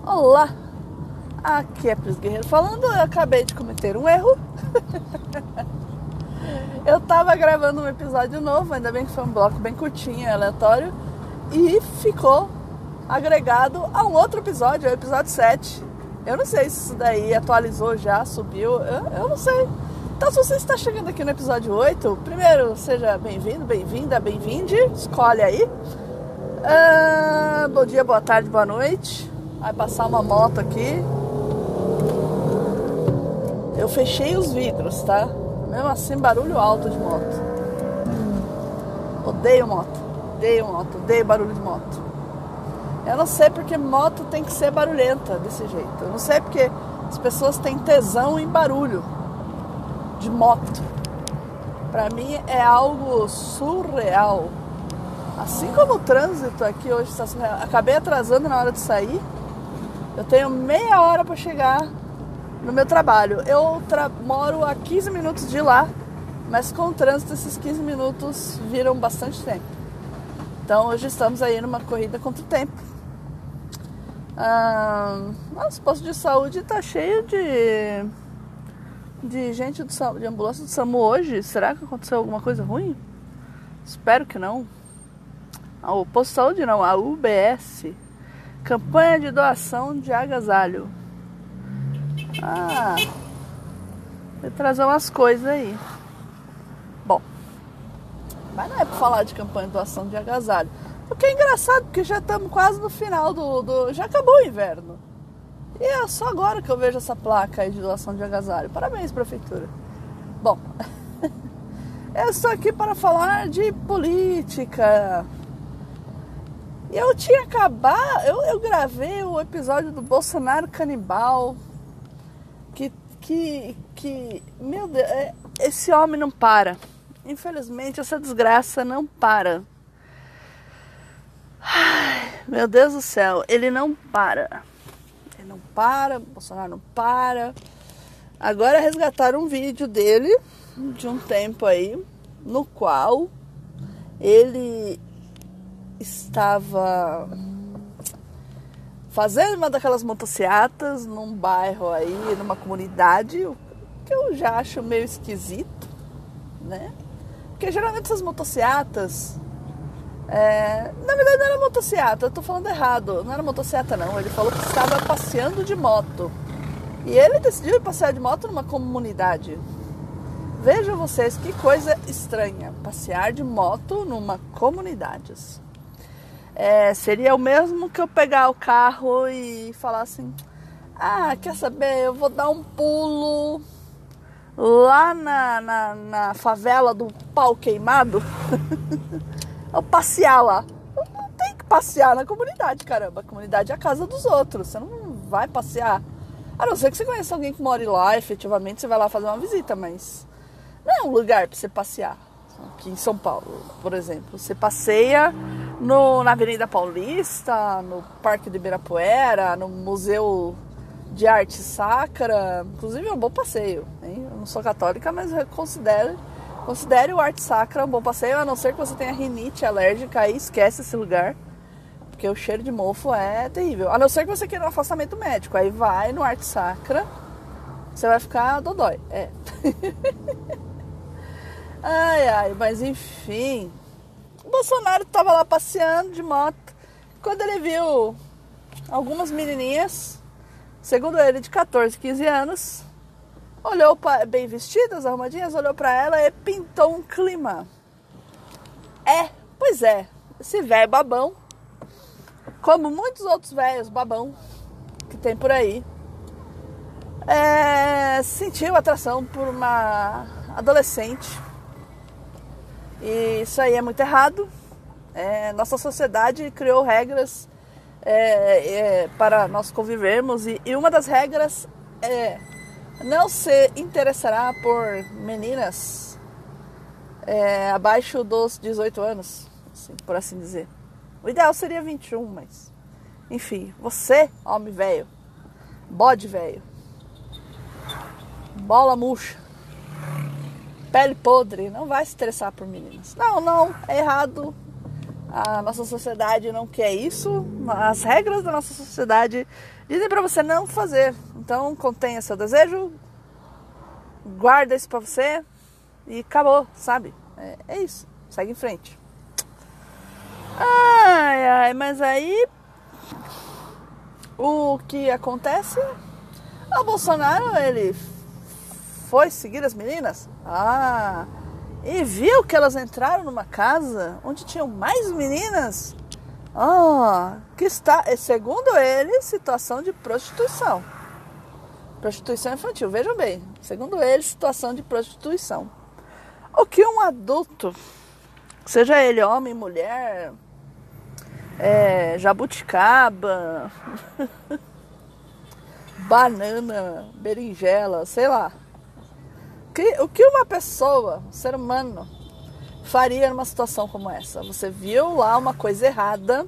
Olá, aqui é Pris Guerreiro falando. Eu acabei de cometer um erro. Eu tava gravando um episódio novo, ainda bem que foi um bloco bem curtinho, aleatório, e ficou agregado a um outro episódio, o episódio 7. Eu não sei se isso daí atualizou já, subiu, eu não sei. Então, se você está chegando aqui no episódio 8, primeiro, seja bem-vindo, bem-vinda, bem-vinde, escolhe aí. Bom dia, boa tarde, boa noite. Vai passar uma moto aqui. Eu fechei os vidros, tá? Mesmo assim, barulho alto de moto. Odeio moto, odeio barulho de moto. Eu não sei porque moto tem que ser barulhenta desse jeito. Eu não sei porque as pessoas têm tesão em barulho de moto. Pra mim é algo surreal. Assim como o trânsito aqui hoje está surreal. Acabei atrasando na hora de sair. Eu tenho meia hora para chegar no meu trabalho. Eu moro a 15 minutos de lá, mas com o trânsito esses 15 minutos viram bastante tempo. Então hoje estamos aí numa corrida contra o tempo. Nosso posto de saúde está cheio de gente de ambulância do SAMU hoje. Será que aconteceu alguma coisa ruim? Espero que não. O posto de saúde não, a UBS. Campanha de doação de agasalho. Vou trazer umas coisas aí. Bom, mas não é pra falar de campanha de doação de agasalho. Porque é engraçado, porque já estamos quase no final já acabou o inverno. E é só agora que eu vejo essa placa aí de doação de agasalho. Parabéns, prefeitura. Bom, eu estou aqui para falar de política. Eu tinha acabado, eu gravei o episódio do Bolsonaro canibal, que meu Deus, esse homem não para. Infelizmente, essa desgraça não para. Ai, meu Deus do céu, ele não para. Ele não para, Bolsonaro não para. Agora resgataram um vídeo dele, de um tempo aí, no qual ele estava fazendo uma daquelas motocicletas num bairro aí, numa comunidade, o que eu já acho meio esquisito, né? Porque geralmente essas motocicletas, na verdade não era motocicleta, eu tô falando errado, não era motocicleta não, ele falou que estava passeando de moto. E ele decidiu passear de moto numa comunidade. Vejam vocês que coisa estranha, passear de moto numa comunidade. Seria o mesmo que eu pegar o carro e falar assim: quer saber, eu vou dar um pulo lá na favela do Pau Queimado. Eu passear lá. Não tem que passear na comunidade, caramba. A comunidade é a casa dos outros. Você não vai passear. A não ser que você conheça alguém que mora lá, efetivamente você vai lá fazer uma visita, mas não é um lugar para você passear. Aqui em São Paulo, por exemplo, você passeia na Avenida Paulista, no Parque de Ibirapuera, no Museu de Arte Sacra. Inclusive é um bom passeio, hein? Eu não sou católica, mas eu considere o Arte Sacra um bom passeio, a não ser que você tenha rinite alérgica, aí esquece esse lugar, porque o cheiro de mofo é terrível. A não ser que você queira um afastamento médico, aí vai no Arte Sacra, você vai ficar dodói. Mas enfim, o Bolsonaro estava lá passeando de moto, quando ele viu algumas menininhas, segundo ele, de 14, 15 anos, olhou bem vestidas, arrumadinhas, olhou para ela e pintou um clima. Pois é, esse velho babão, como muitos outros velhos babão que tem por aí, sentiu atração por uma adolescente. E isso aí é muito errado. Nossa sociedade criou regras para nós convivermos, e uma das regras é não se interessará por meninas abaixo dos 18 anos, assim, por assim dizer. O ideal seria 21, mas enfim, você, homem velho, bode velho, bola murcha, pele podre, não vai se interessar por meninas. Não, é errado. A nossa sociedade não quer isso. As regras da nossa sociedade dizem pra você não fazer. Então contenha seu desejo, guarda isso pra você e acabou, sabe? É isso, segue em frente. Mas aí o que acontece? O Bolsonaro, ele foi seguir as meninas e viu que elas entraram numa casa onde tinham mais meninas que está, segundo ele, situação de prostituição infantil, vejam bem, segundo ele, situação de prostituição. O que um adulto, seja ele homem, mulher, jabuticaba, banana, berinjela, sei lá. O que uma pessoa, um ser humano, faria numa situação como essa? Você viu lá uma coisa errada,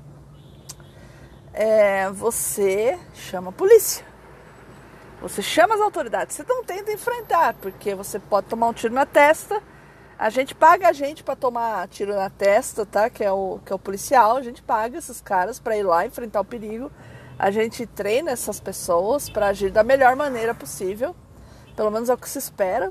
você chama a polícia. Você chama as autoridades. Você não tenta enfrentar, porque você pode tomar um tiro na testa. A gente paga para tomar tiro na testa, tá? Que é o policial. A gente paga esses caras para ir lá enfrentar o perigo. A gente treina essas pessoas para agir da melhor maneira possível. Pelo menos é o que se espera.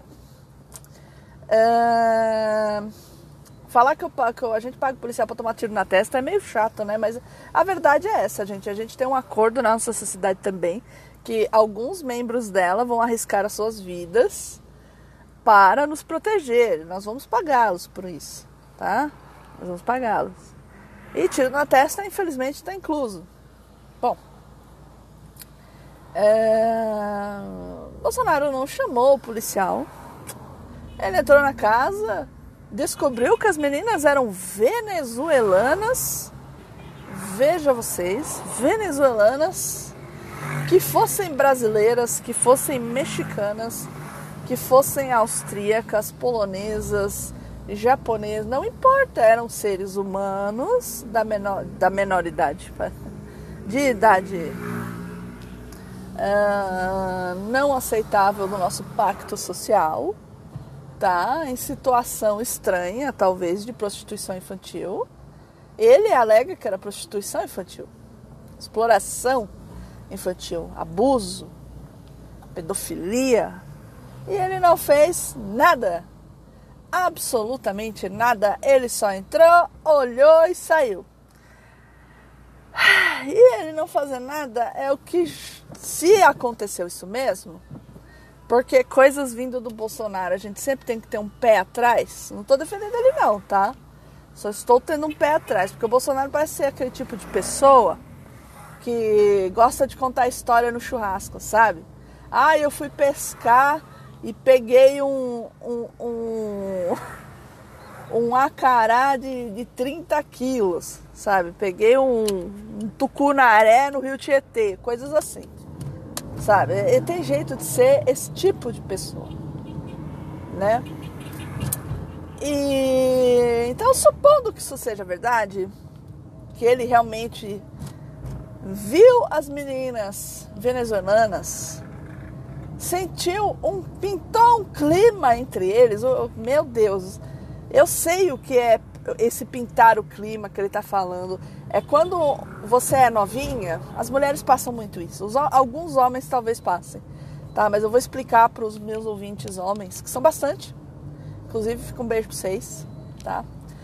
Falar que a gente paga o policial para tomar tiro na testa é meio chato, né? Mas a verdade é essa, gente. A gente tem um acordo na nossa sociedade também, que alguns membros dela vão arriscar as suas vidas para nos proteger. Nós vamos pagá-los por isso, tá? Nós vamos pagá-los. E tiro na testa, infelizmente, está incluso. Bom, Bolsonaro não chamou o policial. Ele entrou na casa, descobriu que as meninas eram venezuelanas. Veja vocês, venezuelanas, que fossem brasileiras, que fossem mexicanas, que fossem austríacas, polonesas, japonesas, não importa, eram seres humanos da menor idade, de idade não aceitável no nosso pacto social, tá? Em situação estranha, talvez, de prostituição infantil. Ele alega que era prostituição infantil, exploração infantil, abuso, pedofilia, e ele não fez nada, absolutamente nada. Ele só entrou, olhou e saiu. E ele não fazer nada é o que, se aconteceu isso mesmo, porque coisas vindo do Bolsonaro, a gente sempre tem que ter um pé atrás. Não estou defendendo ele não, tá? Só estou tendo um pé atrás, porque o Bolsonaro parece ser aquele tipo de pessoa que gosta de contar história no churrasco, sabe? Eu fui pescar e peguei um acará de 30 quilos, sabe? Peguei um tucunaré no Rio Tietê, coisas assim, sabe? Ele tem jeito de ser esse tipo de pessoa, né? E então, supondo que isso seja verdade, que ele realmente viu as meninas venezuelanas, pintou um clima entre eles. Meu Deus, eu sei o que é esse pintar o clima que ele está falando. É quando você é novinha, as mulheres passam muito isso. Alguns homens talvez passem, tá? Mas eu vou explicar para os meus ouvintes homens, que são bastante. Inclusive, fica um beijo para vocês, tá?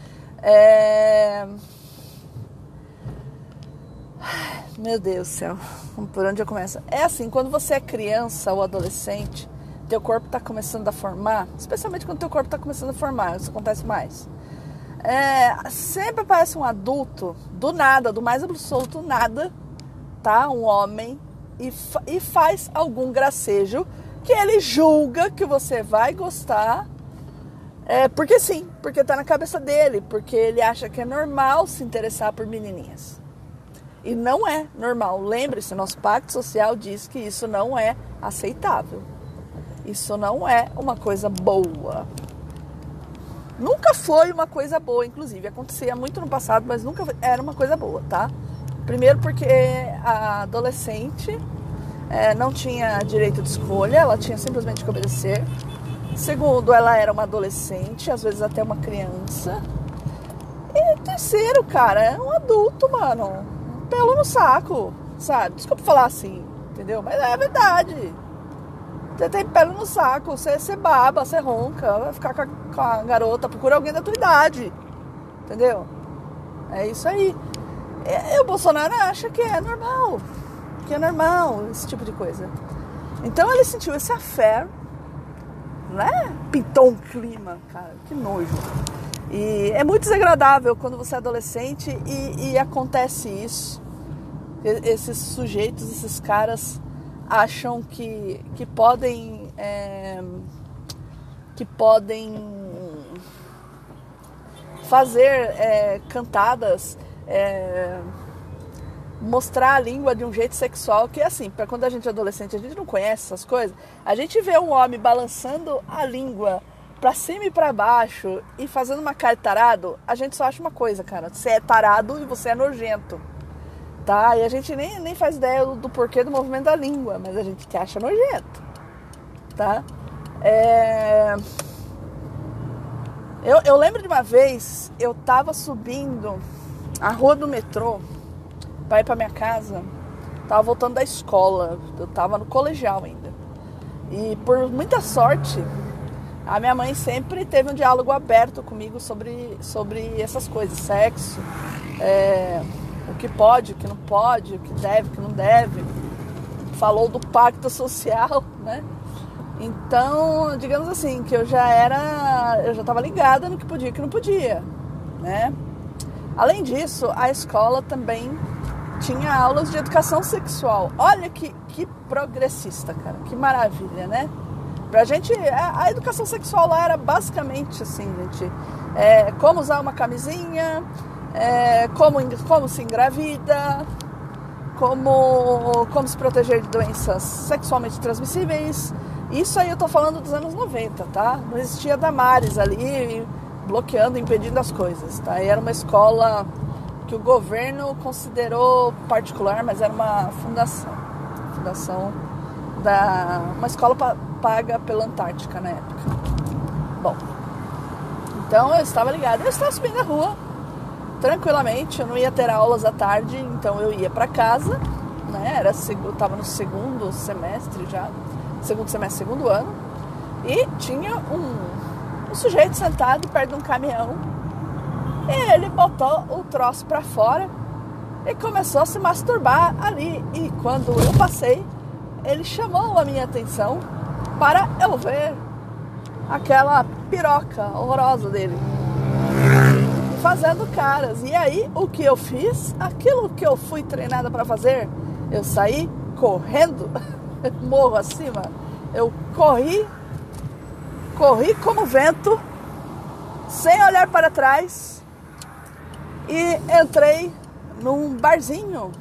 Meu Deus do céu, por onde eu começo? É assim, quando você é criança ou adolescente, teu corpo está começando a formar, especialmente quando teu corpo está começando a formar, isso acontece mais. Sempre aparece um adulto, do nada, do mais absoluto nada, tá? Um homem, e faz algum gracejo que ele julga que você vai gostar, porque sim, porque tá na cabeça dele, porque ele acha que é normal se interessar por menininhas. E não é normal. Lembre-se, nosso pacto social diz que isso não é aceitável. Isso não é uma coisa boa. Nunca foi uma coisa boa, inclusive. Acontecia muito no passado, mas nunca era uma coisa boa, tá? Primeiro porque a adolescente não tinha direito de escolha, ela tinha simplesmente que obedecer. Segundo, ela era uma adolescente, às vezes até uma criança. E terceiro, cara, é um adulto, mano. Um pelo no saco, sabe? Desculpa falar assim, entendeu? Mas é verdade. Você tem pelo no saco, você baba, você ronca, vai ficar com a garota, procura alguém da tua idade. Entendeu? É isso aí. E o Bolsonaro acha que é normal. Que é normal esse tipo de coisa. Então ele sentiu esse affair, né? Pintou um clima, cara, que nojo. E é muito desagradável quando você é adolescente e acontece isso. Esses sujeitos, esses caras acham que podem fazer cantadas, mostrar a língua de um jeito sexual, que assim, para quando a gente é adolescente, a gente não conhece essas coisas, a gente vê um homem balançando a língua pra cima e pra baixo e fazendo uma cara de tarado, a gente só acha uma coisa, cara, você é tarado e você é nojento, tá? E a gente nem faz ideia do porquê do movimento da língua, mas a gente te acha nojento, tá? Eu lembro de uma vez, eu tava subindo a rua do metrô pra ir pra minha casa, tava voltando da escola, eu tava no colegial ainda. E por muita sorte, a minha mãe sempre teve um diálogo aberto comigo sobre essas coisas, sexo, o que pode, o que não pode, o que deve, o que não deve. Falou do pacto social, né? Então, digamos assim, que eu já estava ligada no que podia e o que não podia, né? Além disso, a escola também tinha aulas de educação sexual. Olha que progressista, cara, que maravilha, né? Pra gente, a educação sexual lá era basicamente assim, gente, como usar uma camisinha, como se engravida, como se proteger de doenças sexualmente transmissíveis. Isso aí eu tô falando dos anos 90, tá? Não existia Damares ali bloqueando, impedindo as coisas, tá? E era uma escola que o governo considerou particular, mas era uma fundação uma escola paga pela Antártica na época. Bom, então eu estava ligada, eu estava subindo a rua tranquilamente, eu não ia ter aulas à tarde, então eu ia para casa, né? Eu estava no segundo semestre já, segundo ano, e tinha um sujeito sentado perto de um caminhão, e ele botou o troço para fora e começou a se masturbar ali, e quando eu passei, ele chamou a minha atenção para eu ver aquela piroca horrorosa dele fazendo caras. E aí, o que eu fiz? Aquilo que eu fui treinada para fazer, eu saí correndo morro acima. Eu corri como vento, sem olhar para trás, e entrei num barzinho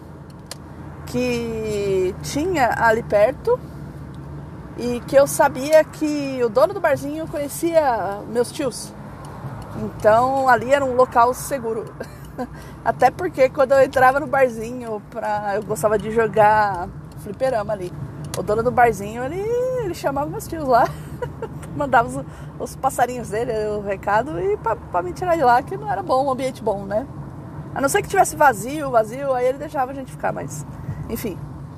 que tinha ali perto e que eu sabia que o dono do barzinho conhecia meus tios. Então ali era um local seguro. Até porque quando eu entrava no barzinho, eu gostava de jogar fliperama ali. O dono do barzinho, ele chamava meus tios lá, mandava os passarinhos dele, o recado, e pra me tirar de lá, que não era bom, um ambiente bom, né? A não ser que tivesse vazio, aí ele deixava a gente ficar, mas enfim.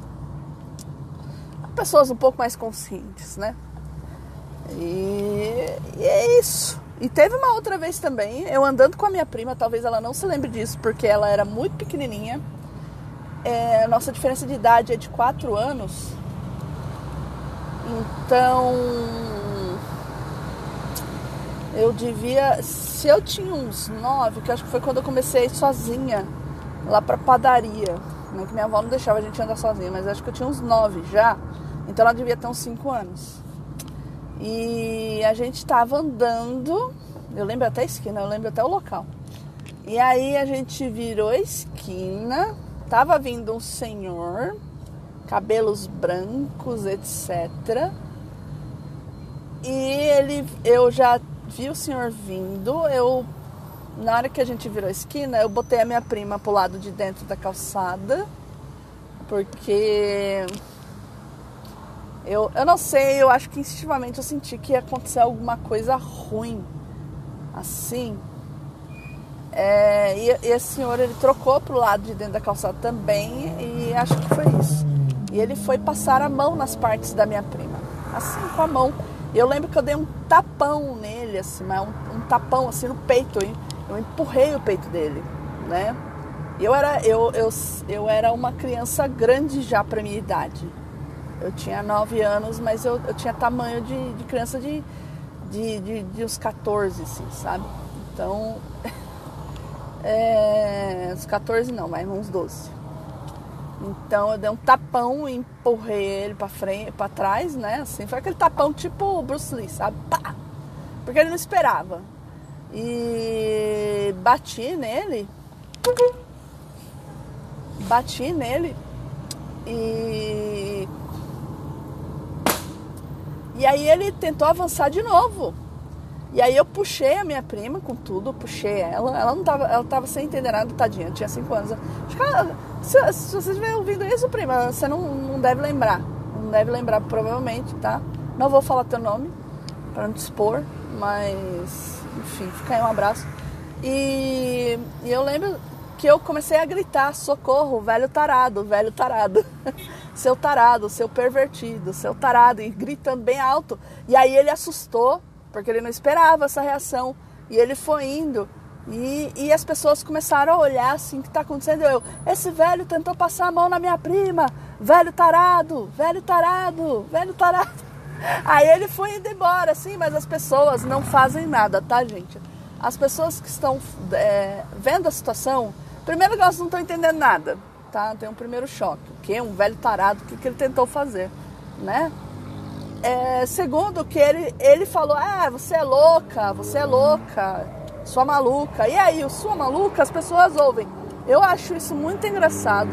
Pessoas um pouco mais conscientes, né? E é isso. E teve uma outra vez também, eu andando com a minha prima, talvez ela não se lembre disso, porque ela era muito pequenininha. Nossa diferença de idade é de 4 anos. Então, eu devia... Se eu tinha uns 9, que eu acho que foi quando eu comecei a ir sozinha lá pra padaria, né, que minha avó não deixava a gente andar sozinha, mas acho que eu tinha uns 9 já. Então ela devia ter uns 5 anos. E a gente tava andando, eu lembro até a esquina, eu lembro até o local. E aí a gente virou a esquina, tava vindo um senhor, cabelos brancos, etc. E eu já vi o senhor vindo, na hora que a gente virou a esquina, eu botei a minha prima pro lado de dentro da calçada, porque eu não sei, eu acho que instintivamente eu senti que ia acontecer alguma coisa ruim, assim. E esse senhor, ele trocou pro lado de dentro da calçada também, e acho que foi isso. E ele foi passar a mão nas partes da minha prima, assim, com a mão. E eu lembro que eu dei um tapão nele, assim, um tapão assim no peito. Eu empurrei o peito dele, né? Eu era uma criança grande já pra minha idade. Eu tinha 9 anos, mas eu tinha tamanho de criança de uns 14, assim, sabe? Então, uns 14 não, mas uns 12. Então eu dei um tapão e empurrei ele pra frente, pra trás, né? Assim, foi aquele tapão tipo Bruce Lee, sabe? Pá! Porque ele não esperava. E bati nele e aí ele tentou avançar de novo. E aí eu puxei a minha prima com tudo, puxei ela não tava, ela tava sem entender nada, tadinha, tinha 5 anos. Acho que se você estiver ouvindo isso, prima, você não deve lembrar. Não deve lembrar, provavelmente, tá? Não vou falar teu nome, pra não te expor, mas, enfim, fica aí um abraço. E eu lembro que eu comecei a gritar, socorro, velho tarado, seu tarado, seu pervertido, seu tarado, e gritando bem alto. E aí ele assustou, porque ele não esperava essa reação, e ele foi indo, e as pessoas começaram a olhar assim, o que está acontecendo? Esse velho tentou passar a mão na minha prima, velho tarado. Aí ele foi indo embora, assim, mas as pessoas não fazem nada, tá, gente? As pessoas que estão vendo a situação, primeiro que elas não estão entendendo nada, tá? Tem um primeiro choque, que é um velho tarado, o que ele tentou fazer, né? Segundo que ele falou, você é louca, sua maluca. E aí, o sua maluca, as pessoas ouvem. Eu acho isso muito engraçado,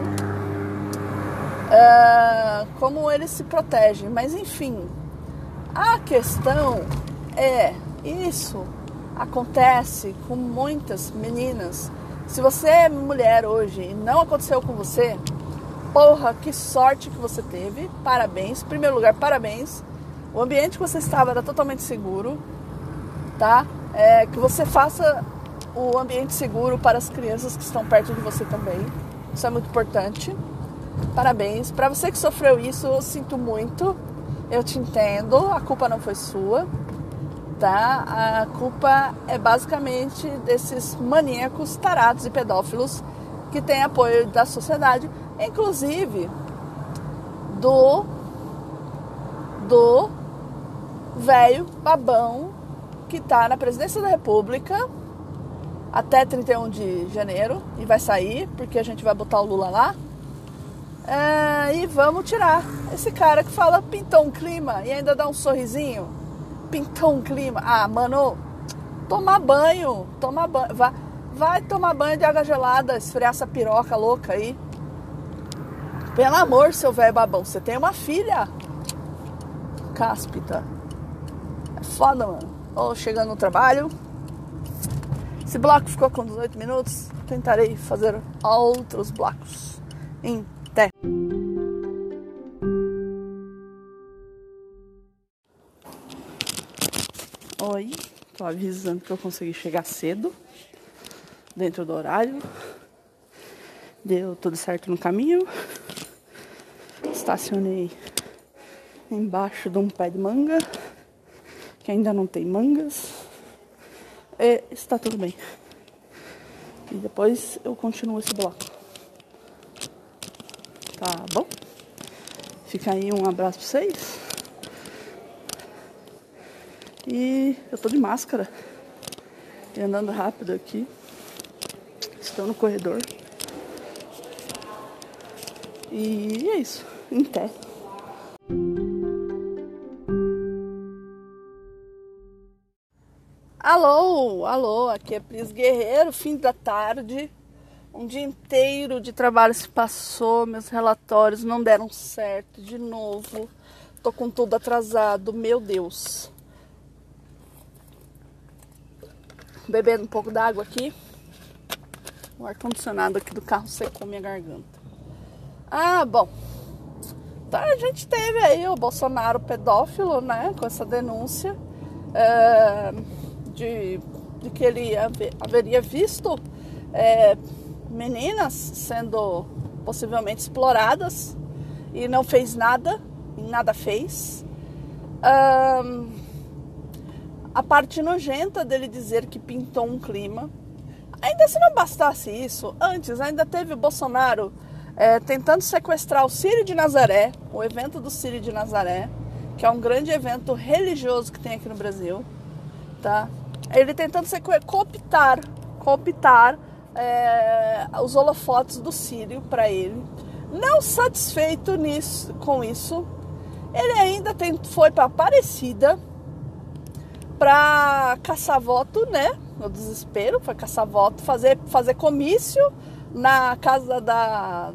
como eles se protegem. Mas enfim, a questão isso acontece com muitas meninas. Se você é mulher hoje e não aconteceu com você, porra, que sorte que você teve. Parabéns. Em primeiro lugar, parabéns. O ambiente que você estava era totalmente seguro, tá? Que você faça o ambiente seguro para as crianças que estão perto de você também. Isso é muito importante. Parabéns. Para você que sofreu isso, eu sinto muito. Eu te entendo. A culpa não foi sua, tá? A culpa é basicamente desses maníacos, tarados e pedófilos que têm apoio da sociedade, inclusive do velho babão que tá na presidência da República até 31 de janeiro e vai sair, porque a gente vai botar o Lula lá. E vamos tirar esse cara que fala pintou um clima e ainda dá um sorrisinho. Pintou um clima. Mano, tomar banho. Vai tomar banho de água gelada, esfriar essa piroca louca aí. Pelo amor, seu velho babão, você tem uma filha cáspita. É foda, mano. Chegando no trabalho. Esse bloco ficou com 18 minutos. Tentarei fazer outros blocos. Até. Oi, tô avisando que eu consegui chegar cedo, dentro do horário. Deu tudo certo no caminho. Estacionei embaixo de um pé de manga, que ainda não tem mangas. E está tudo bem. E depois eu continuo esse bloco. Tá bom? Fica aí um abraço pra vocês. E eu tô de máscara. E andando rápido aqui. Estou no corredor. E é isso. Até. Alô, aqui é Pris Guerreiro, fim da tarde. Um dia inteiro de trabalho se passou, meus relatórios não deram certo de novo. Tô com tudo atrasado, meu Deus. Bebendo um pouco d'água aqui. O ar-condicionado aqui do carro secou minha garganta. Bom. Então a gente teve aí o Bolsonaro pedófilo, né? Com essa denúncia de que ele haveria visto meninas sendo possivelmente exploradas e não fez nada, e nada fez. A parte nojenta dele dizer que pintou um clima. Ainda se não bastasse isso, antes ainda teve o Bolsonaro tentando sequestrar o Círio de Nazaré, o evento do Círio de Nazaré, que é um grande evento religioso que tem aqui no Brasil, tá? Ele tentando cooptar os holofotes do Círio para ele. Não satisfeito com isso, ele ainda foi para Aparecida para caçar voto, né? No desespero, foi caçar voto, fazer comício na casa da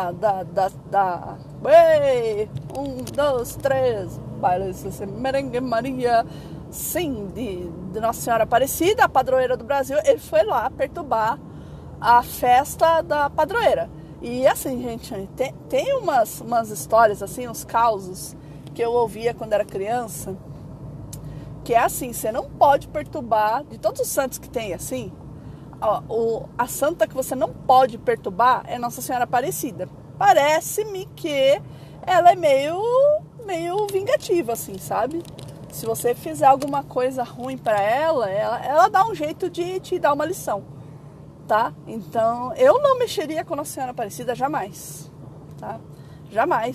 Ei, 1, 2, 3, Merengue Maria, sim, de Nossa Senhora Aparecida, a padroeira do Brasil. Ele foi lá perturbar a festa da padroeira. E assim, gente, tem umas histórias, assim, uns causos que eu ouvia quando era criança, que é assim, você não pode perturbar, de todos os santos que tem assim, a santa que você não pode perturbar é Nossa Senhora Aparecida. Parece-me que ela é meio vingativa, assim, sabe? Se você fizer alguma coisa ruim pra ela dá um jeito de te dar uma lição, tá? Então, eu não mexeria com Nossa Senhora Aparecida jamais, tá? Jamais.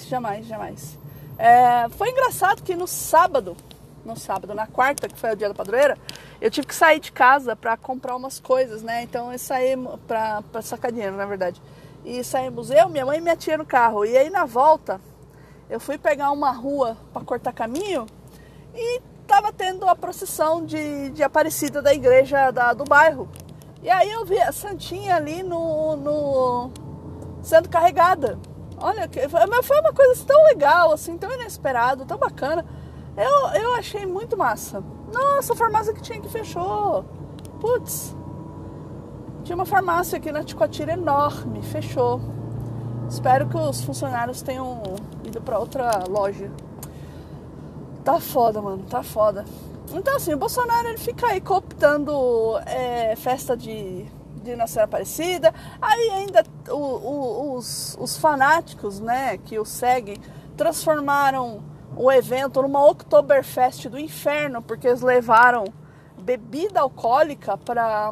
Foi engraçado que na quarta, que foi o dia da padroeira, eu tive que sair de casa para comprar umas coisas, né? Então eu saí para sacar dinheiro, na verdade. E saímos minha mãe e minha tia no carro. E aí na volta, eu fui pegar uma rua para cortar caminho e tava tendo a procissão de Aparecida da igreja do bairro. E aí eu vi a santinha ali sendo carregada. Olha, foi uma coisa tão legal, assim, tão inesperado, tão bacana. Eu achei muito massa. Nossa, a farmácia que tinha que fechou. Putz. Tinha uma farmácia aqui na Ticoatira enorme, fechou. Espero que os funcionários tenham ido pra outra loja. Tá foda, mano, tá foda. Então assim, o Bolsonaro ele fica aí cooptando festa de Nossa Senhora Aparecida. Aí ainda os fanáticos, né, que o seguem, transformaram o evento numa Oktoberfest do inferno, porque eles levaram bebida alcoólica para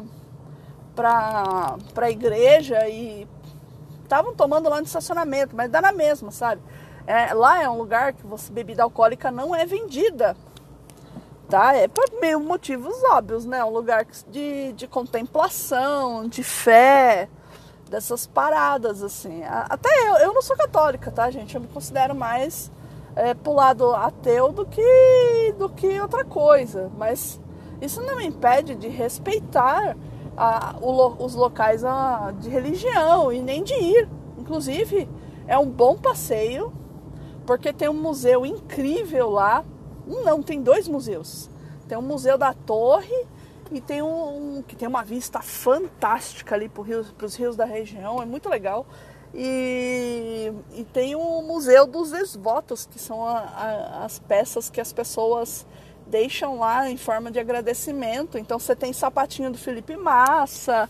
a igreja e estavam tomando lá no estacionamento, mas dá na mesma, sabe? Lá é um lugar que bebida alcoólica não é vendida, tá? É por meio motivos óbvios, né? Um lugar de contemplação, de fé, dessas paradas, assim. Até eu não sou católica, tá, gente? Eu me considero mais pro lado ateu do que outra coisa, mas isso não me impede de respeitar os locais de religião e nem de ir. Inclusive, é um bom passeio, porque tem um museu incrível lá. Tem 2 museus. Tem um museu da Torre e tem que tem uma vista fantástica ali para os rios da região, é muito legal. E tem o Museu dos Exvotos, que são as peças que as pessoas deixam lá em forma de agradecimento. Então você tem sapatinho do Felipe Massa,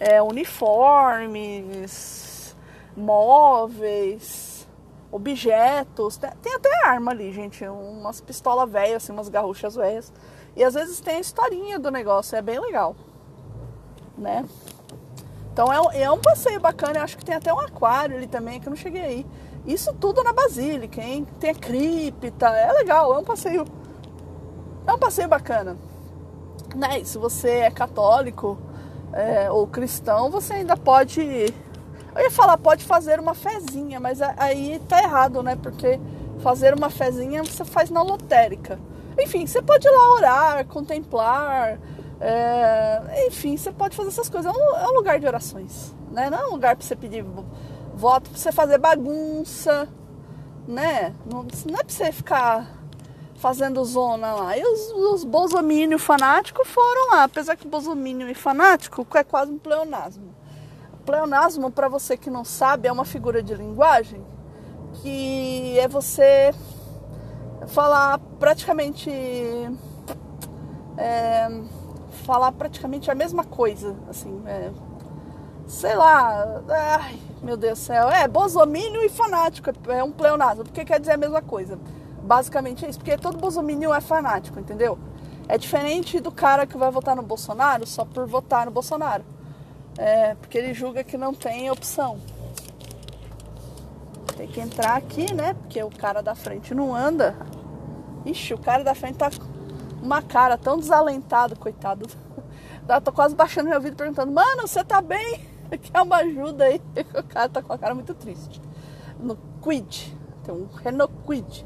uniformes, móveis, objetos. Tem até arma ali, gente, umas pistolas velhas, assim, umas garruchas velhas. E às vezes tem a historinha do negócio, é bem legal, né? Então é um passeio bacana. Eu acho que tem até um aquário ali também, que eu não cheguei aí. Isso tudo na Basílica, hein? Tem a cripta, é legal, é um passeio bacana, né? E se você é católico ou cristão, você ainda pode... Eu ia falar, pode fazer uma fezinha, mas aí tá errado, né? Porque fazer uma fezinha você faz na lotérica. Enfim, você pode ir lá orar, contemplar... enfim, você pode fazer essas coisas. É um lugar de orações, né? Não é um lugar para você pedir voto, para você fazer bagunça, né? Não é para você ficar fazendo zona lá. E os bolsominion fanáticos foram lá. Apesar que bolsominion e fanático é quase um pleonasmo. Pleonasmo, para você que não sabe, é uma figura de linguagem que é você falar praticamente a mesma coisa, assim, sei lá, ai, meu Deus do céu, bolsominion e fanático, é um pleonasmo, porque quer dizer a mesma coisa. Basicamente é isso, porque todo bolsominion é fanático, entendeu? É diferente do cara que vai votar no Bolsonaro só por votar no Bolsonaro. Porque ele julga que não tem opção. Tem que entrar aqui, né? Porque o cara da frente não anda. Ixi, o cara da frente tá com uma cara tão desalentado, coitado. Eu tô quase baixando meu vídeo perguntando: mano, você tá bem? Quer uma ajuda aí? O cara tá com a cara muito triste. No Kwid, tem um Renault Kwid.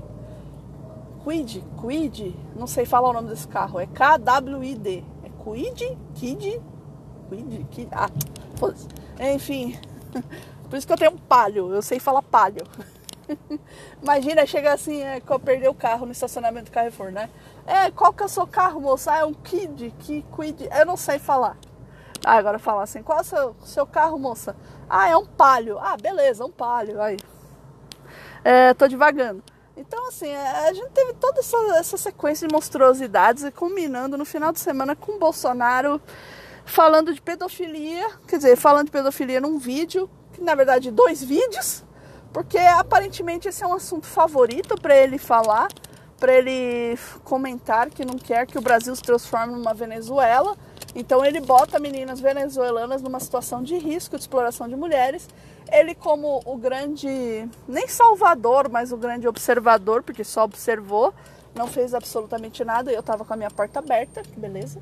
Kwid, não sei falar o nome desse carro, é KWID. É Kwid? Kwid? Ah, foda-se. Enfim, por isso que eu tenho um Palio, eu sei falar Palio. Imagina, chega assim, que eu perdi o carro no estacionamento do Carrefour, né? Qual que é o seu carro, moça? É um Kwid, eu não sei falar. Agora falar assim, qual é o seu carro, moça? É um Palio. Beleza, um Palio, aí. Tô devagando. Então, assim, a gente teve toda essa sequência de monstruosidades e culminando no final de semana com o Bolsonaro falando de pedofilia, quer dizer, falando de pedofilia num vídeo, que na verdade 2 vídeos, porque aparentemente esse é um assunto favorito para ele falar, para ele comentar que não quer que o Brasil se transforme numa Venezuela. Então ele bota meninas venezuelanas numa situação de risco de exploração de mulheres. Ele, como o grande, nem salvador, mas o grande observador, porque só observou, não fez absolutamente nada, e eu tava com a minha porta aberta, que beleza.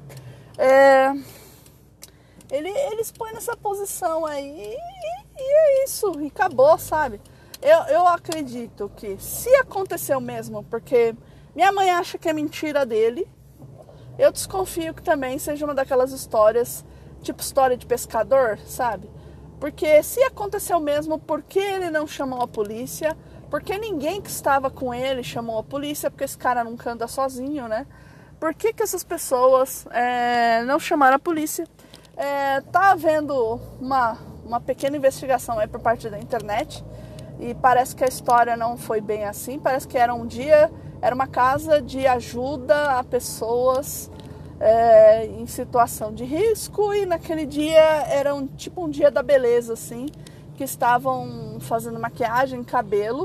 Ele expõe nessa posição aí e é isso, e acabou, sabe? Eu acredito que se aconteceu mesmo, porque minha mãe acha que é mentira dele, eu desconfio que também seja uma daquelas histórias, tipo história de pescador, sabe? Porque se aconteceu mesmo, por que ele não chamou a polícia? Porque ninguém que estava com ele chamou a polícia, porque esse cara nunca anda sozinho, né? Por que essas pessoas não chamaram a polícia? Tá havendo uma pequena investigação aí por parte da internet e parece que a história não foi bem assim. Parece que era uma casa de ajuda a pessoas em situação de risco, e naquele dia era um dia da beleza, assim, que estavam fazendo maquiagem, cabelo.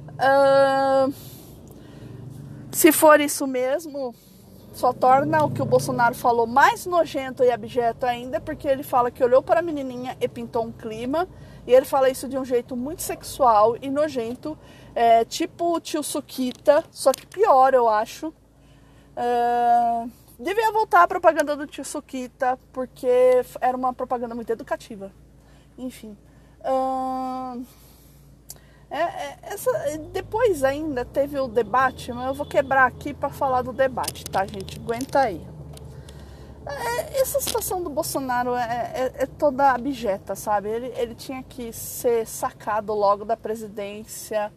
Se for isso mesmo, só torna o que o Bolsonaro falou mais nojento e abjeto ainda, porque ele fala que olhou para a menininha e pintou um clima, e ele fala isso de um jeito muito sexual e nojento, tipo o tio Suquita, só que pior, eu acho. Devia voltar a propaganda do tio Suquita, porque era uma propaganda muito educativa. Enfim. Depois ainda teve o debate, mas eu vou quebrar aqui para falar do debate, tá, gente? Aguenta aí. Essa situação do Bolsonaro é toda abjeta, sabe? Ele tinha que ser sacado logo da presidência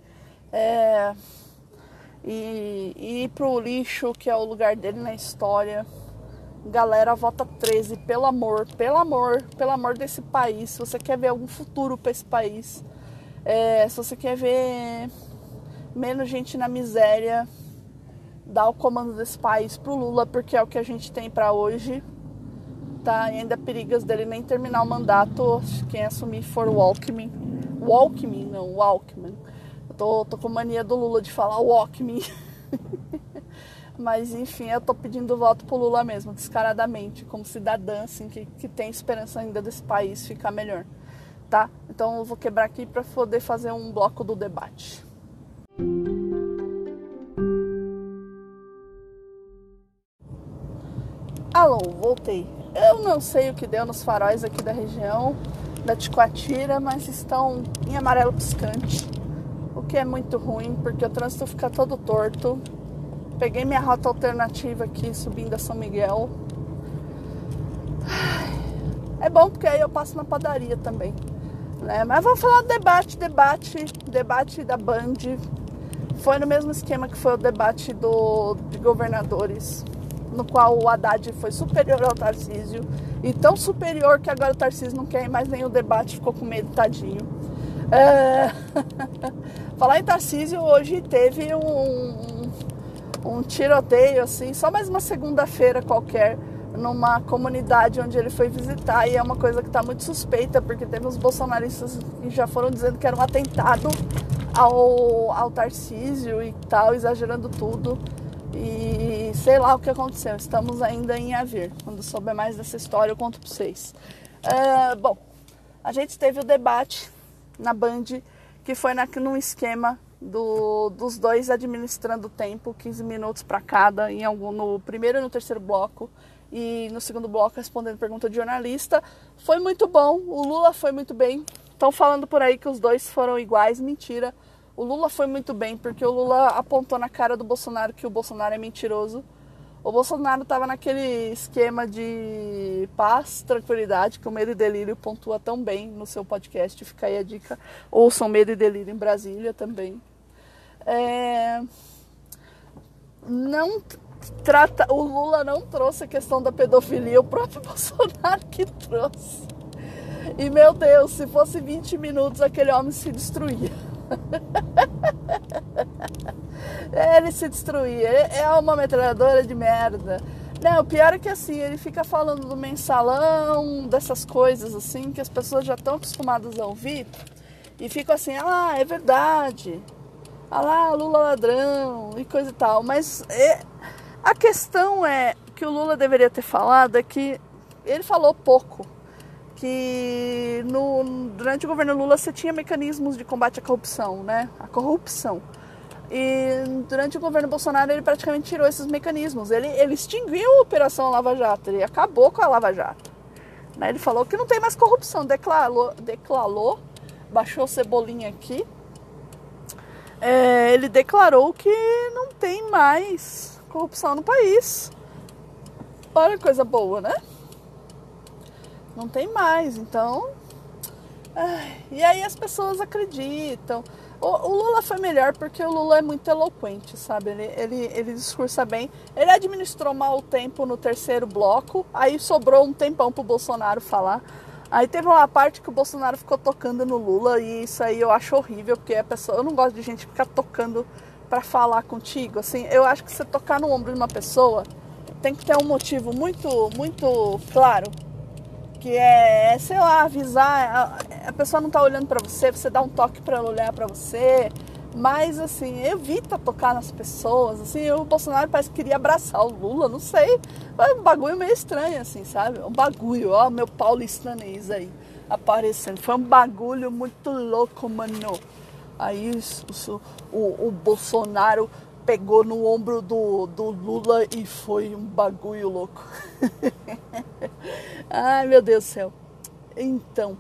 e ir pro lixo, que é o lugar dele na história. Galera, vota 13, pelo amor desse país. Se você quer ver algum futuro para esse país, se você quer ver menos gente na miséria, dá o comando desse país pro Lula, porque é o que a gente tem para hoje, tá? E ainda perigas dele nem terminar o mandato, quem assumir for o Alckmin. Eu tô com mania do Lula de falar o Alckmin. Mas enfim, eu tô pedindo voto pro Lula mesmo, descaradamente, como cidadã, assim, que tem esperança ainda desse país ficar melhor, tá? Então eu vou quebrar aqui para poder fazer um bloco do debate. Alô, voltei. Eu não sei o que deu nos faróis aqui da região da Ticoatira, mas estão em amarelo piscante, o que é muito ruim, porque o trânsito fica todo torto. Peguei minha rota alternativa aqui, subindo a São Miguel. É bom porque aí eu passo na padaria também, né? Mas vamos falar do debate da Band. Foi no mesmo esquema que foi o debate de governadores, no qual o Haddad foi superior ao Tarcísio, e tão superior que agora o Tarcísio não quer mais nem o debate, ficou com medo, tadinho. Falar em Tarcísio, hoje teve um tiroteio, assim, só mais uma segunda-feira qualquer, numa comunidade onde ele foi visitar, e é uma coisa que está muito suspeita, porque teve uns bolsonaristas que já foram dizendo que era um atentado ao Tarcísio e tal, exagerando tudo, e sei lá o que aconteceu. Estamos ainda em a ver. Quando souber mais dessa história eu conto para vocês. Bom, a gente teve o debate na Band, que foi num esquema dos dois administrando o tempo, 15 minutos para cada, no primeiro e no terceiro bloco, e no segundo bloco respondendo pergunta de jornalista. Foi muito bom, o Lula foi muito bem. Estão falando por aí que os dois foram iguais, mentira. O Lula foi muito bem, porque o Lula apontou na cara do Bolsonaro que o Bolsonaro é mentiroso. O Bolsonaro estava naquele esquema de paz, tranquilidade, que o Medo e Delírio pontua tão bem no seu podcast. Fica aí a dica. Ouçam Medo e Delírio em Brasília também. O Lula não trouxe a questão da pedofilia, o próprio Bolsonaro que trouxe. E, meu Deus, se fosse 20 minutos, aquele homem se destruía. Ele se destruía. É uma metralhadora de merda. Não, o pior é que assim, ele fica falando do mensalão, dessas coisas assim, que as pessoas já estão acostumadas a ouvir, e ficam assim, é verdade. Lá, Lula ladrão e coisa e tal. Mas a questão é que o Lula deveria ter falado é que ele falou pouco. Que durante o governo Lula você tinha mecanismos de combate à corrupção, né? A corrupção. E durante o governo Bolsonaro ele praticamente tirou esses mecanismos. Ele extinguiu a Operação Lava Jato, ele acabou com a Lava Jato. Né? Ele falou que não tem mais corrupção, declarou, baixou Cebolinha aqui. Ele declarou que não tem mais corrupção no país. Olha que coisa boa, né? Não tem mais, então... E aí as pessoas acreditam. O Lula foi melhor porque o Lula é muito eloquente, sabe? Ele discursa bem. Ele administrou mal o tempo no terceiro bloco, aí sobrou um tempão pro Bolsonaro falar. Aí teve uma parte que o Bolsonaro ficou tocando no Lula, e isso aí eu acho horrível, porque eu não gosto de gente ficar tocando pra falar contigo. Assim, eu acho que você tocar no ombro de uma pessoa tem que ter um motivo muito, muito claro. Que sei lá, avisar, a pessoa não tá olhando pra você, você dá um toque pra ela olhar pra você, mas assim, evita tocar nas pessoas, assim, o Bolsonaro parece que queria abraçar o Lula, não sei, foi um bagulho meio estranho, assim, sabe, um bagulho, ó, meu paulistanês aí, aparecendo, foi um bagulho muito louco, mano, aí o Bolsonaro pegou no ombro do Lula e foi um bagulho louco. Ai, meu Deus do céu. Então,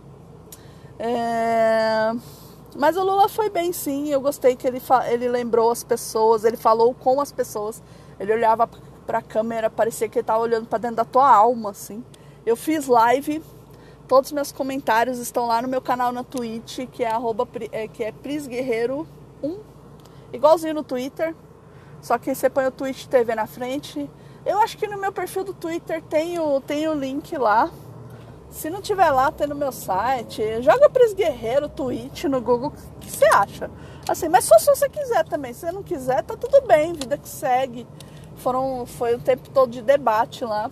mas o Lula foi bem, sim. Eu gostei que ele lembrou as pessoas, ele falou com as pessoas. Ele olhava pra câmera, parecia que ele tava olhando pra dentro da tua alma, assim. Eu fiz live, todos os meus comentários estão lá no meu canal na Twitch, que é PrisGuerreiro 1, igualzinho no Twitter. Só que você põe o Twitch TV na frente. Eu acho que no meu perfil do Twitter tem o link lá. Se não tiver lá, tem no meu site. Joga PrisGuerreiro, Twitch no Google, o que você acha? Assim, mas só se você quiser também. Se você não quiser, tá tudo bem, vida que segue. Foi o tempo todo de debate lá.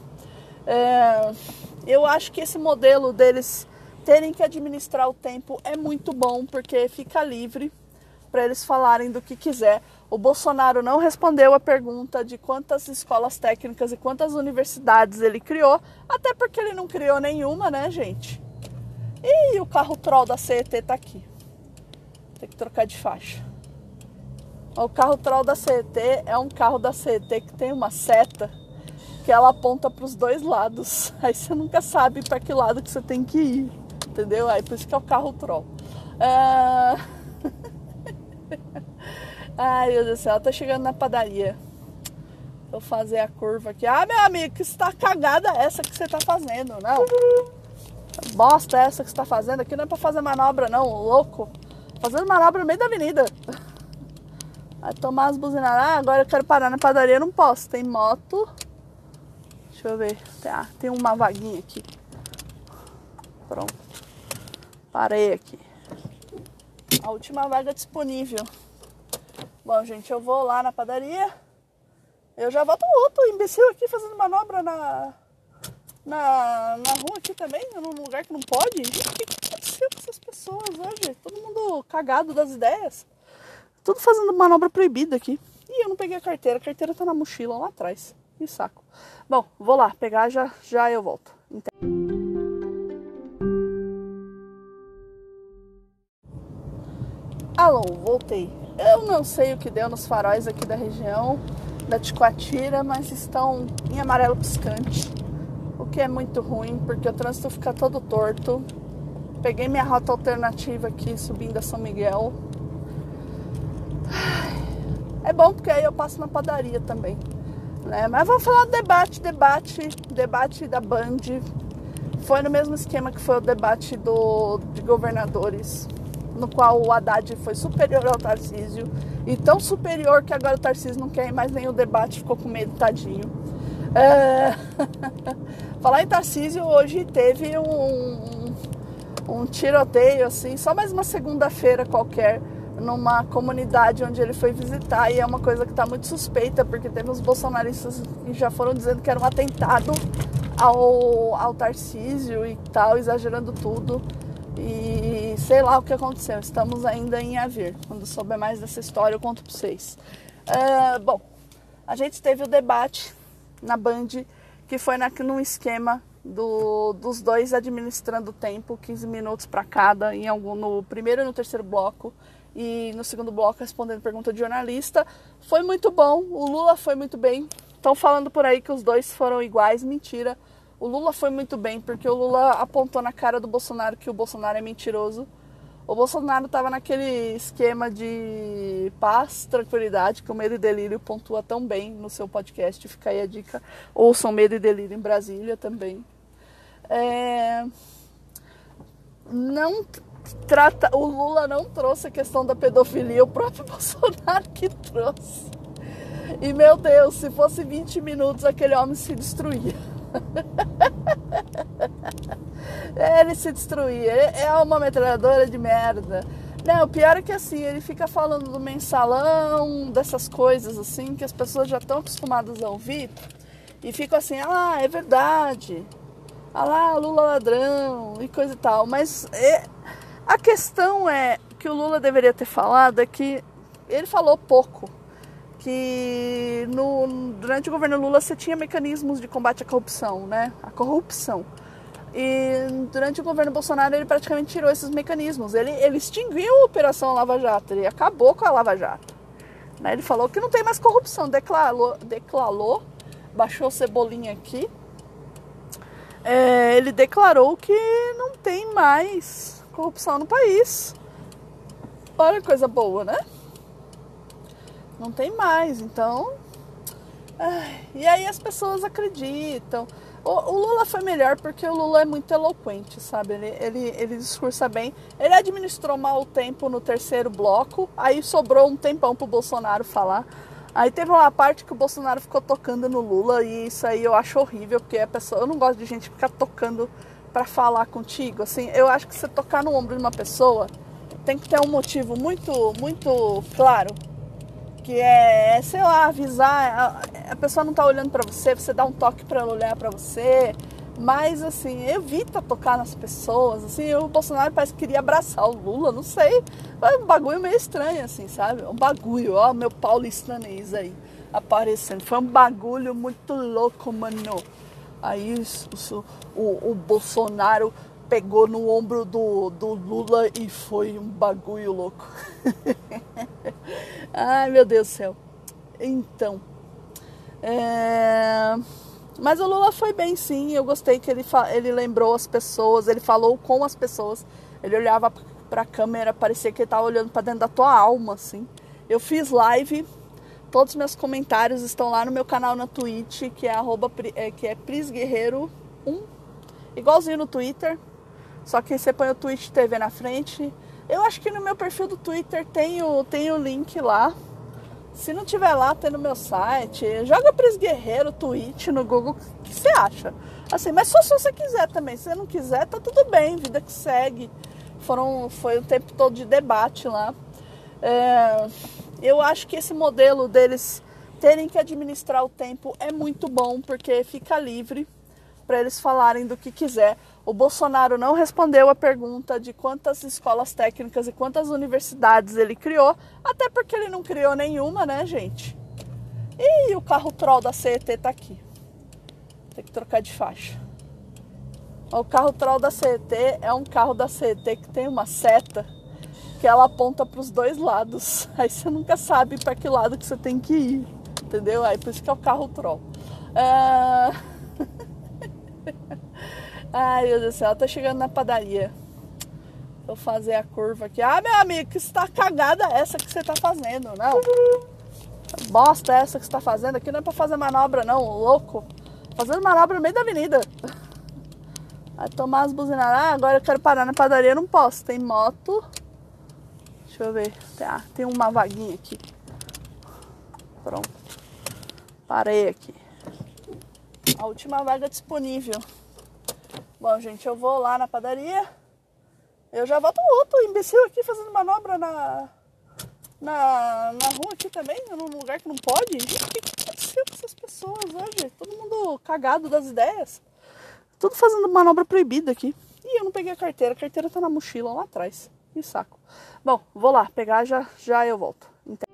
Eu acho que esse modelo deles terem que administrar o tempo é muito bom, porque fica livre para eles falarem do que quiser. O Bolsonaro não respondeu a pergunta de quantas escolas técnicas e quantas universidades ele criou, até porque ele não criou nenhuma, né, gente? E o carro troll da CET tá aqui. Tem que trocar de faixa. O carro troll da CET é um carro da CET que tem uma seta que ela aponta para os dois lados. Aí você nunca sabe para que lado que você tem que ir, entendeu? Aí por isso que é o carro troll. Ai, meu Deus do céu, tá chegando na padaria. Vou fazer a curva aqui. Meu amigo, que está cagada essa que você tá fazendo, não? Bosta essa que você tá fazendo aqui não é pra fazer manobra, não, louco. Fazendo manobra no meio da avenida. Vai tomar as buzinadas. Agora eu quero parar na padaria, não posso. Tem moto. Deixa eu ver. Tem uma vaguinha aqui. Pronto. Parei aqui. A última vaga disponível. Bom, gente, eu vou lá na padaria. Eu já volto. O outro imbecil aqui fazendo manobra na rua aqui também, num lugar que não pode. Gente, o que aconteceu com essas pessoas hoje? Todo mundo cagado das ideias. Tudo fazendo manobra proibida aqui. E eu não peguei a carteira tá na mochila lá atrás. Que saco. Bom, vou lá pegar, já eu volto. Alô, voltei. Eu não sei o que deu nos faróis aqui da região da Ticoatira, mas estão em amarelo piscante, o que é muito ruim, porque o trânsito fica todo torto. Peguei minha rota alternativa aqui, subindo a São Miguel. É bom, porque aí eu passo na padaria também, né? Mas vamos falar do debate da Band. Foi no mesmo esquema que foi o debate de governadores, no qual o Haddad foi superior ao Tarcísio, e tão superior que agora o Tarcísio não quer mais nem o debate, ficou com medo, tadinho. Falar em Tarcísio, hoje teve um tiroteio, assim, só mais uma segunda-feira qualquer, numa comunidade onde ele foi visitar, e é uma coisa que está muito suspeita, porque teve uns bolsonaristas que já foram dizendo que era um atentado ao Tarcísio e tal, exagerando tudo. E sei lá o que aconteceu, estamos ainda em a ver. Quando souber mais dessa história eu conto pra vocês. Bom, a gente teve o debate na Band, que foi num esquema dos dois administrando o tempo, 15 minutos para cada, no primeiro e no terceiro bloco, e no segundo bloco respondendo pergunta de jornalista. Foi muito bom, o Lula foi muito bem. Estão falando por aí que os dois foram iguais, mentira. O Lula foi muito bem, porque o Lula apontou na cara do Bolsonaro que o Bolsonaro é mentiroso. O Bolsonaro estava naquele esquema de paz, tranquilidade, que o Medo e Delírio pontua tão bem no seu podcast. Fica aí a dica. Ouçam Medo e Delírio em Brasília também. O Lula não trouxe a questão da pedofilia, o próprio Bolsonaro que trouxe. E, meu Deus, se fosse 20 minutos, aquele homem se destruía. Ele se destruía. É uma metralhadora de merda. Não, o pior é que assim, ele fica falando do mensalão, dessas coisas assim, que as pessoas já estão acostumadas a ouvir, e ficam assim, é verdade, lá, Lula ladrão e coisa e tal. Mas a questão é que o Lula deveria ter falado é que ele falou pouco. Que durante o governo Lula você tinha mecanismos de combate à corrupção, né? A corrupção. E durante o governo Bolsonaro ele praticamente tirou esses mecanismos. Ele extinguiu a Operação Lava Jato, ele acabou com a Lava Jato. Né? Ele falou que não tem mais corrupção, declarou, baixou o Cebolinha aqui. Ele declarou que não tem mais corrupção no país. Olha que coisa boa, né? Não tem mais, então... E aí as pessoas acreditam. O Lula foi melhor porque o Lula é muito eloquente, sabe? Ele discursa bem. Ele administrou mal o tempo no terceiro bloco, aí sobrou um tempão pro Bolsonaro falar. Aí teve uma parte que o Bolsonaro ficou tocando no Lula, e isso aí eu acho horrível, porque eu não gosto de gente ficar tocando pra falar contigo. Assim, eu acho que você tocar no ombro de uma pessoa tem que ter um motivo muito, muito claro. Que sei lá, avisar, a pessoa não tá olhando pra você, você dá um toque pra ela olhar pra você, mas assim, evita tocar nas pessoas, assim, o Bolsonaro parece que queria abraçar o Lula, não sei, mas um bagulho meio estranho, assim, sabe, um bagulho, ó, meu paulistanês aí, aparecendo, foi um bagulho muito louco, mano, aí o Bolsonaro pegou no ombro do Lula e foi um bagulho louco. Ai, meu Deus do céu. Então, mas o Lula foi bem, sim. Eu gostei que ele lembrou as pessoas, ele falou com as pessoas. Ele olhava pra câmera, parecia que ele tava olhando pra dentro da tua alma, assim. Eu fiz live, todos os meus comentários estão lá no meu canal na Twitch, que é prisguerreiro1, igualzinho no Twitter. Só que você põe o Twitch TV na frente. Eu acho que no meu perfil do Twitter tem o link lá. Se não tiver lá, tem no meu site. Joga Pris Guerreiro, Twitch no Google. O que você acha? Assim, mas só se você quiser também. Se você não quiser, tá tudo bem. Vida que segue. Foi o tempo todo de debate lá. Eu acho que esse modelo deles terem que administrar o tempo é muito bom, porque fica livre. para eles falarem do que quiser. O Bolsonaro não respondeu a pergunta de quantas escolas técnicas e quantas universidades ele criou, até porque ele não criou nenhuma, né, gente? E o carro troll da CET tá aqui. Tem que trocar de faixa. O carro troll da CET é um carro da CET que tem uma seta que ela aponta para os dois lados. Aí você nunca sabe para que lado que você tem que ir, entendeu? Aí por isso que é o carro troll. Ai, meu Deus do céu, tá chegando na padaria. Vou fazer a curva aqui. Ah, meu amigo, que está cagada essa que você tá fazendo, não? Bosta essa que você tá fazendo aqui não é pra fazer manobra, não, louco. Fazendo manobra no meio da avenida. Vai tomar as buzinadas. Ah, agora eu quero parar na padaria, não posso. Tem moto. Deixa eu ver. Tem uma vaguinha aqui. Pronto. Parei aqui. A última vaga disponível. Bom, gente, eu vou lá na padaria. Eu já volto outro imbecil aqui fazendo manobra na rua aqui também, num lugar que não pode. Gente, o que aconteceu com essas pessoas hoje? Todo mundo cagado das ideias. Tudo fazendo manobra proibida aqui. E eu não peguei a carteira tá na mochila lá atrás. Que saco. Bom, vou lá pegar, já eu volto.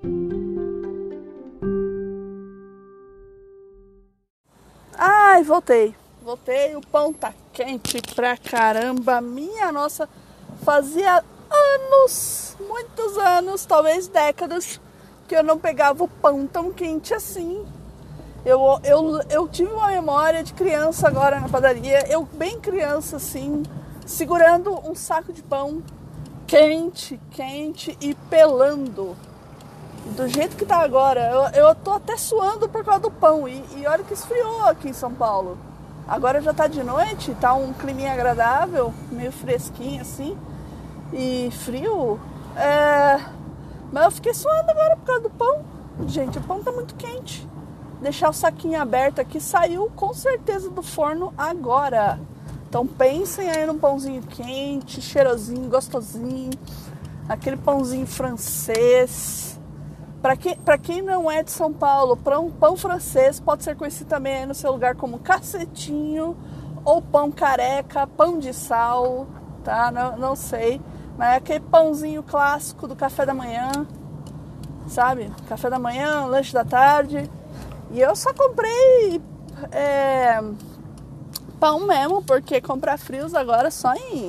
Ai, voltei. Voltei, o pão tá quente pra caramba. Minha nossa, fazia anos, muitos anos, talvez décadas, que eu não pegava o pão tão quente assim. Eu tive uma memória de criança agora na padaria, eu bem criança assim, segurando um saco de pão quente e pelando. Do jeito que tá agora, eu tô até suando por causa do pão. E olha que esfriou aqui em São Paulo. Agora já tá de noite, tá um climinha agradável, meio fresquinho assim, e frio. Mas eu fiquei suando agora por causa do pão. Gente, o pão tá muito quente. Deixar o saquinho aberto aqui, saiu com certeza do forno agora. Então pensem aí num pãozinho quente, cheirosinho, gostosinho. Aquele pãozinho francês. Para quem não é de São Paulo, pão francês pode ser conhecido também aí no seu lugar como cacetinho ou pão careca, pão de sal, tá? Não sei, mas é aquele pãozinho clássico do café da manhã, sabe? Café da manhã, lanche da tarde. E eu só comprei pão mesmo, porque comprar frios agora só em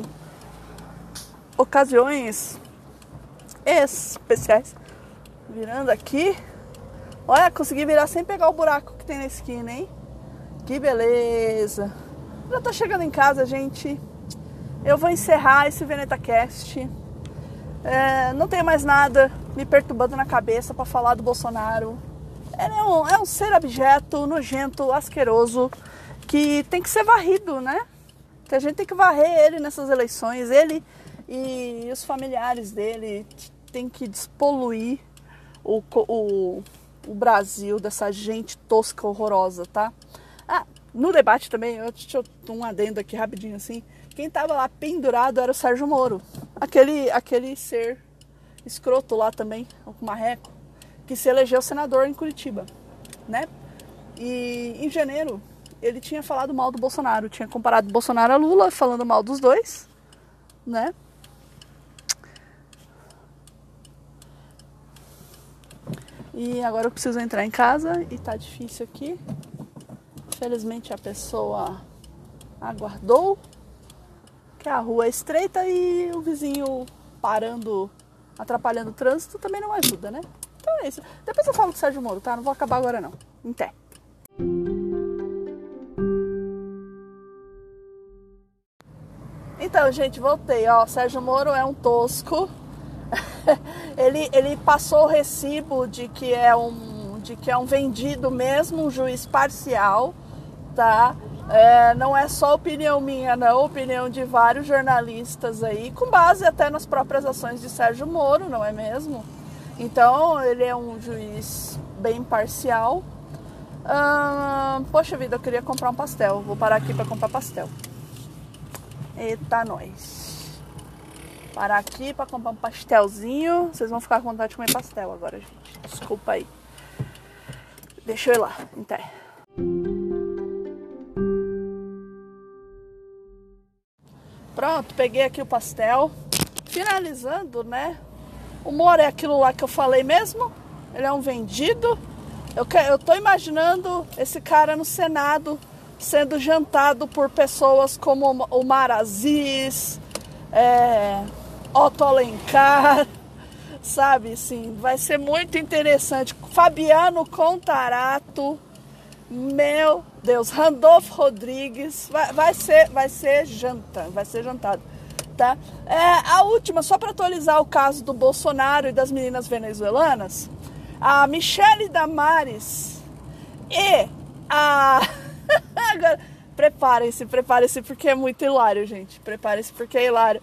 ocasiões especiais. Virando aqui. Olha, consegui virar sem pegar o buraco que tem na esquina, hein? Que beleza. Já tô chegando em casa, gente. Eu vou encerrar esse VenetaCast. Não tenho mais nada me perturbando na cabeça pra falar do Bolsonaro. Ele é um ser abjeto, nojento, asqueroso, que tem que ser varrido, né? Que a gente tem que varrer ele nessas eleições. Ele e os familiares dele tem que despoluir o Brasil dessa gente tosca, horrorosa, tá? No debate também, deixa eu um adendo aqui rapidinho assim. Quem tava lá pendurado era o Sérgio Moro. Aquele ser escroto lá também, o marreco, que se elegeu senador em Curitiba, né? E em janeiro ele tinha falado mal do Bolsonaro, tinha comparado Bolsonaro a Lula, falando mal dos dois, né? E agora eu preciso entrar em casa e tá difícil aqui. Infelizmente a pessoa aguardou, que a rua é estreita e o vizinho parando, atrapalhando o trânsito também não ajuda, né? Então é isso. Depois eu falo com o Sérgio Moro, tá? Não vou acabar agora não. Até. Então, gente, voltei. Ó, Sérgio Moro é um tosco. ele passou o recibo de que é um vendido mesmo, um juiz parcial, tá? Não é só opinião minha, não, opinião de vários jornalistas aí, com base até nas próprias ações de Sérgio Moro, não é mesmo? Então, ele é um juiz bem parcial. Poxa vida, eu queria comprar um pastel. Vou parar aqui para comprar pastel. Eita, nós. Parar aqui para comprar um pastelzinho. Vocês vão ficar com vontade de comer pastel agora, gente. Desculpa aí. Deixa eu ir lá. Até. Pronto, peguei aqui o pastel. Finalizando, né? O Moro é aquilo lá que eu falei mesmo. Ele é um vendido. Eu tô imaginando esse cara no Senado sendo jantado por pessoas como o Mar Aziz, Otto Alencar, sabe? Assim, vai ser muito interessante. Fabiano Contarato, meu Deus, Randolfo Rodrigues, vai ser jantado, tá? A última, só para atualizar o caso do Bolsonaro e das meninas venezuelanas, a Michele Damares e a... Agora, preparem-se, porque é muito hilário, gente. Preparem-se porque é hilário.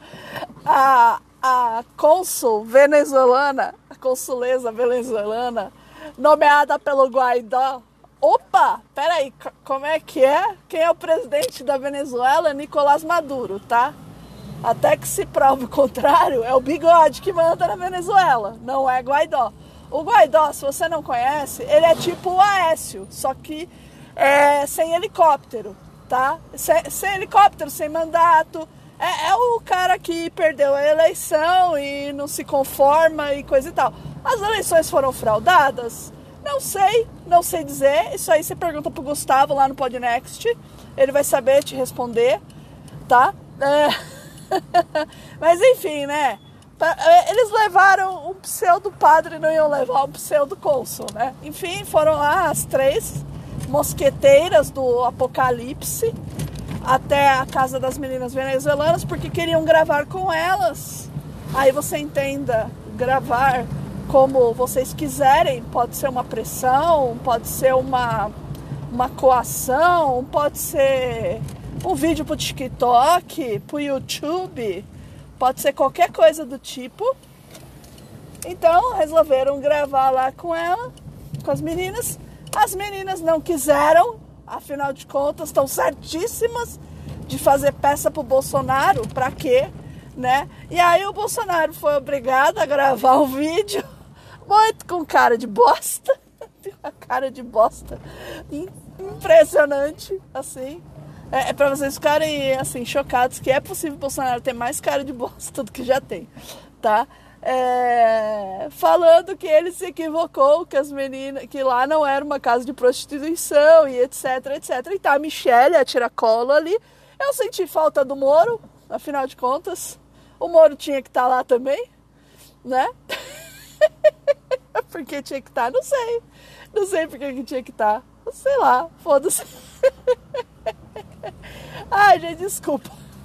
A cônsul venezuelana, a consuleza venezuelana, nomeada pelo Guaidó. Opa, peraí, como é que é? Quem é o presidente da Venezuela? Nicolás Maduro, tá? Até que se prove o contrário, é o Bigode que manda na Venezuela, não é Guaidó. O Guaidó, se você não conhece, ele é tipo o Aécio, só que sem helicóptero, tá? Sem helicóptero, sem mandato. É o cara que perdeu a eleição e não se conforma e coisa e tal. As eleições foram fraudadas? Não sei dizer. Isso aí você pergunta pro Gustavo lá no Podnext. Ele vai saber te responder, tá? Mas enfim, né? Eles levaram um pseudo-padre, não iam levar um pseudo-cônsul, né? Enfim, foram lá as 3 mosqueteiras do apocalipse até a casa das meninas venezuelanas, porque queriam gravar com elas. Aí você entenda, gravar como vocês quiserem, pode ser uma pressão, pode ser uma coação, pode ser um vídeo pro TikTok, pro YouTube, pode ser qualquer coisa do tipo. Então resolveram gravar lá com ela, com as meninas. As meninas não quiseram, afinal de contas estão certíssimas de fazer peça pro Bolsonaro, pra quê, né? E aí o Bolsonaro foi obrigado a gravar um vídeo muito com cara de bosta, uma cara de bosta impressionante, assim. É pra vocês ficarem, assim, chocados que é possível o Bolsonaro ter mais cara de bosta do que já tem, tá? Falando que ele se equivocou, que as meninas, que lá não era uma casa de prostituição e etc. E tá a Michele, a tiracolo ali. Eu senti falta do Moro, afinal de contas. O Moro tinha que estar lá também, né? Porque tinha que estar, não sei por que tinha que estar. Sei lá, foda-se. Ai, gente, desculpa.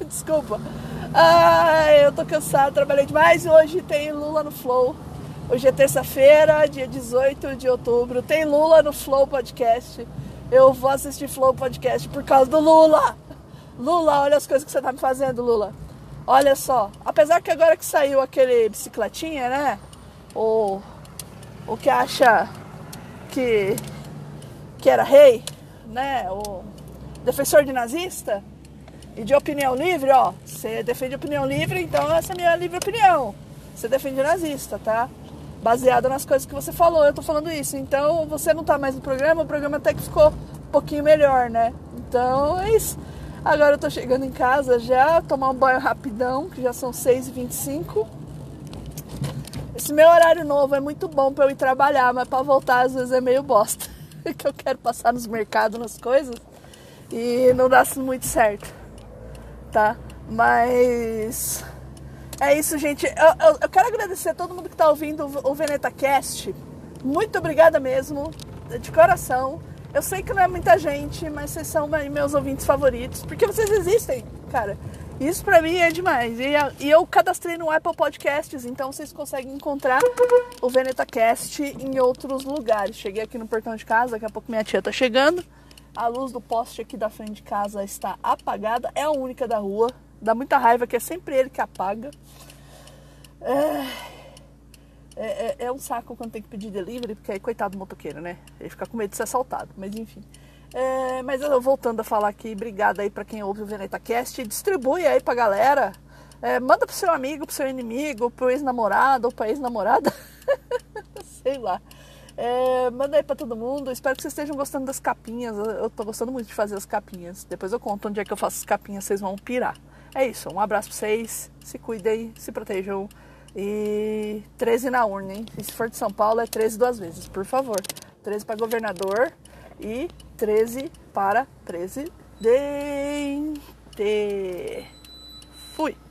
Ai, eu tô cansada, trabalhei demais. Hoje tem Lula no Flow. Hoje é terça-feira, dia 18 de outubro. Tem Lula no Flow Podcast. Eu vou assistir Flow Podcast por causa do Lula. Lula, olha as coisas que você tá me fazendo, Lula. Olha só, apesar que agora que saiu aquele bicicletinha, né? O que acha que era rei, né? O defensor de nazista e de opinião livre, ó. Você defende opinião livre, então essa é a minha livre opinião. Você defende nazista, tá? Baseado nas coisas que você falou, eu tô falando isso. Então você não tá mais no programa, o programa até que ficou um pouquinho melhor, né? Então é isso. Agora eu tô chegando em casa já, tomar um banho rapidão, que já são 6h25. Esse meu horário novo é muito bom pra eu ir trabalhar, mas pra voltar às vezes é meio bosta. Que eu quero passar nos mercados, nas coisas, e não dá muito certo, tá? Mas é isso, gente. Eu quero agradecer a todo mundo que tá ouvindo o VenetaCast. Muito obrigada mesmo, de coração. Eu sei que não é muita gente, mas vocês são meus ouvintes favoritos, porque vocês existem, cara. Isso pra mim é demais. E eu cadastrei no Apple Podcasts, então vocês conseguem encontrar o VenetaCast em outros lugares. Cheguei aqui no portão de casa, daqui a pouco minha tia tá chegando. A luz do poste aqui da frente de casa está apagada, é a única da rua. Dá muita raiva que é sempre ele que apaga. É um saco quando tem que pedir delivery, porque aí coitado do motoqueiro, né? Ele fica com medo de ser assaltado, mas enfim. Mas eu voltando a falar aqui, obrigada aí pra quem ouve o VenetaCast, distribui aí pra galera, manda pro seu amigo, pro seu inimigo, pro ex-namorado ou pra ex-namorada, sei lá, manda aí pra todo mundo. Espero que vocês estejam gostando das capinhas, eu tô gostando muito de fazer as capinhas, depois eu conto onde é que eu faço as capinhas, vocês vão pirar. É isso, um abraço pra vocês, se cuidem, se protejam. E 13 na urna, hein? E se for de São Paulo, é 13 duas vezes, por favor. 13 para governador e 13 para presidente. Fui!